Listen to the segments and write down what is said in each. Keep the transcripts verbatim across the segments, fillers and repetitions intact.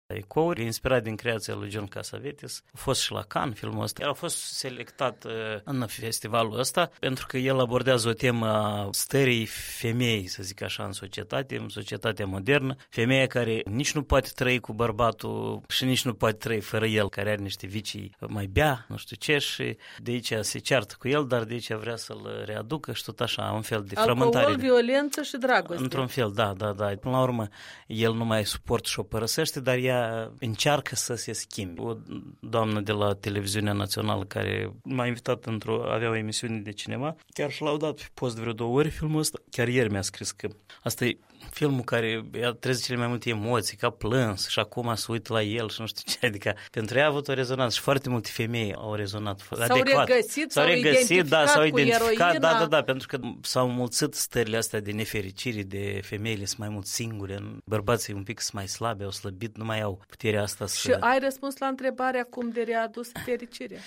ecouri, inspirat din creația lui John Cassavetes. A fost și la Cannes filmul ăsta. El a fost selectat uh, în festivalul ăsta pentru că el abordează o temă a stării femeii, să zic așa, în societate, în societatea modernă. Femeia care nici nu poate trăi cu bărbatul și nici nu poate trăi fără el, care are niște vicii, mai bea, nu știu ce, și de aici se ceartă cu el, dar de aici vrea să-l readucă și tot așa, un fel de frământare. Alcool, violență și dragoste. Într-un fel, da, da, da. Până la urmă, el nu mai suportă și o părăsește, dar ea încearcă să se schimbe. O doamnă de la Televiziunea Națională care m-a invitat într-o, avea o emisiune de cinema, chiar și l-au dat pe post vreo două ori filmul ăsta. Chiar ieri mi-a scris că asta e filmul care i-a trezit cele mai multe emoții, că a plâns și acum se uită la el și nu știu ce, adică pentru ea a avut o rezonanță și foarte multe femei au rezonat s-au adecvat. regăsit, s-au regăsit, identificat da, s-au cu identificat, eroina. da, da, da, pentru că s-au mulțit stările astea de nefericire, de femeile sunt mai mult singure, bărbații un pic sunt mai slabe, au slăbit, nu mai au puterea asta să... Și ai răspuns la întrebarea cum de readus fericirea.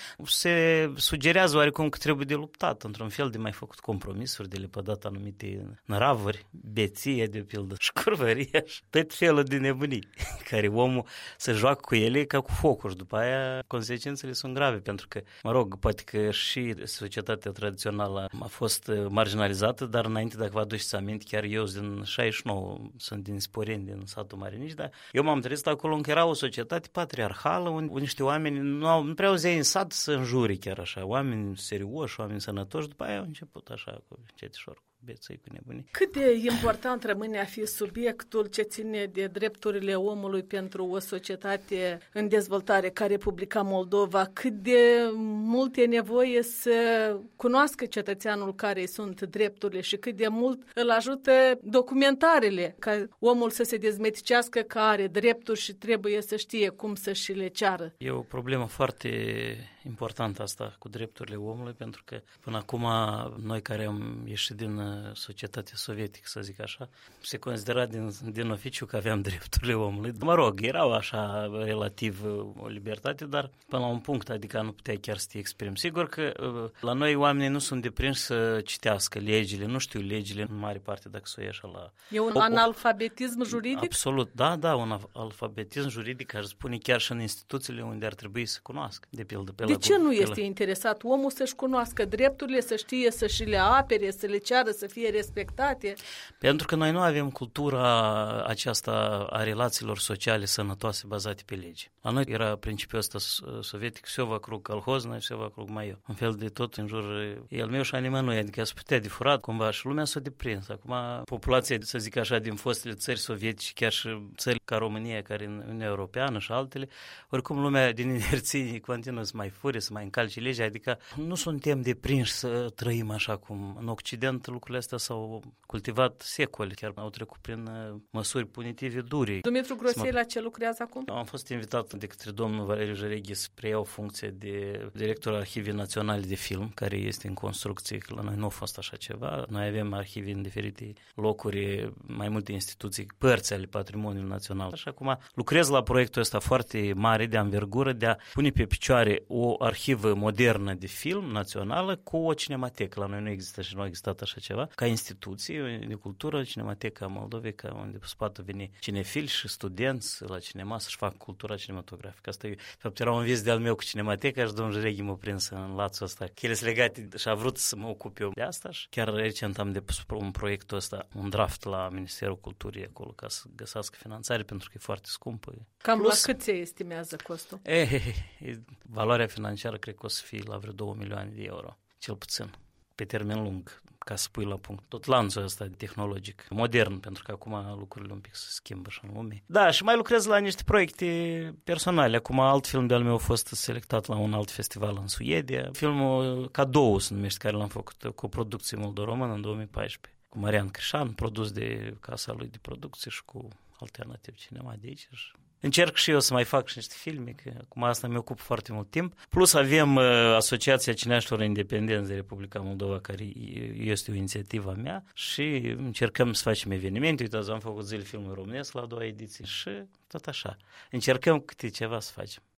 Se sugerează oarecum că trebuie de luptat, într-un fel de mai făcut compromisuri, de lepădat anumite năravuri, beție, de pildă, și curvărie, și tot felul de nebunii, care omul se joacă cu ele ca cu focuri. După aia, consecințele sunt grave, pentru că, mă rog, poate că și societatea tradițională a fost marginalizată, dar înainte, dacă vă aduceți aminte, chiar eu sunt din șaizeci și nouă, sunt din Sporeni, din satul Marinici, dar eu m-am trezit acolo încă era o societate patriarhală, unde niște oameni nu, au, nu prea auzeai în sat să înjure chiar așa, oameni serioși, oameni sănătoși, după aia au început așa, cu încetișor, cu beței, cu nebunii. Cât de important rămâne a fi subiectul ce ține de drepturile omului pentru o societate în dezvoltare ca Republica Moldova? Cât de mult e nevoie să cunoască cetățeanul care sunt drepturile și cât de mult îl ajută documentarele ca omul să se dezmeticească că are drepturi și trebuie să știe cum să și le ceară? E o problemă foarte importantă asta cu drepturile omului, pentru că până acum noi care am ieșit din societatea sovietică, să zic așa, se considera din, din oficiu că aveam drepturile omului. Mă rog, erau așa relativ o libertate, dar până la un punct, adică nu puteai chiar să te exprimi. Sigur că la noi oamenii nu sunt deprinși să citească legile, nu știu legile în mare parte dacă s-o iei așa la... E un o, analfabetism juridic? Absolut, da, da, un alfabetism juridic, aș spune chiar și în instituțiile unde ar trebui să cunoască, de pildă. Pe de la, ce nu pe este la... interesat omul să-și cunoască drepturile, să știe să și le apere, să le ceară, să fie respectate? Pentru că noi nu avem cultura aceasta a relațiilor sociale sănătoase bazate pe legi. La noi era principiul ăsta sovietic, все вокруг колхозное, все вокруг мое. Un fel de tot în jur el meu și a nimănui, adică se putea de furat cumva și lumea s-a deprins. Acum populația, să zic așa, din fostele țări sovietice, chiar și țări ca România, care în Uniunea Europeană și altele, oricum lumea din inerții continuă să mai fure, să mai încalce legea, adică nu suntem deprinși să trăim așa cum în Occident lucrurile astea s-au cultivat secole, chiar au trecut prin măsuri punitive dure. Dumitru Grosei, la ce lucrează acum? Am fost invitat de către domnul Valeriu Jăreghi să preiau funcție de director Arhivii Naționale de Film, care este în construcție, că la noi nu a fost așa ceva. Noi avem arhive în diferite locuri, mai multe instituții, părți ale patrimoniului național. Așa cum lucrez la proiectul ăsta foarte mare, de anvergură, de a pune pe picioare o arhivă modernă de film națională cu o cinematecă. La noi nu există și nu a existat așa ceva. Ca instituție de cultură, Cinemateca Moldovei, ca unde se poate veni cinefili și studenți la cinema să-și facă cultura cinematografică. Asta e, de fapt, era un vis de-al meu cu Cinemateca și domnul Jăreghi m-a prins în lațul ăsta. Ele sunt legate și a vrut să mă ocup eu de asta și chiar recent am depus un proiectul ăsta, un draft la Ministerul Culturii acolo ca să găsească finanțare pentru că e foarte scumpă. Cam Plus, la cât se estimează costul? Eh, eh, eh, valoarea financiară cred că o să fie la vreo două milioane de euro, cel puțin, pe termen lung, ca să pui la punct tot lanțul ăsta tehnologic, modern, pentru că acum lucrurile un pic se schimbă și în lume. Da, și mai lucrez la niște proiecte personale. Acum alt film de-al meu a fost selectat la un alt festival în Suedia. Filmul Cadou se numește, care l-am făcut cu o producție moldo-română în două mii paisprezece, cu Marian Crișan, produs de casa lui de producție și cu Alternativ Cinema de aici. Încerc și eu să mai fac și niște filme, că acum asta mi ocup foarte mult timp. Plus avem uh, Asociația Cineaștilor Independenți de Republica Moldova, care este o inițiativă a mea și încercăm să facem evenimente. Uitați, am făcut Zile Filmului Românesc la a doua ediție și tot așa. Încercăm câte ceva să facem.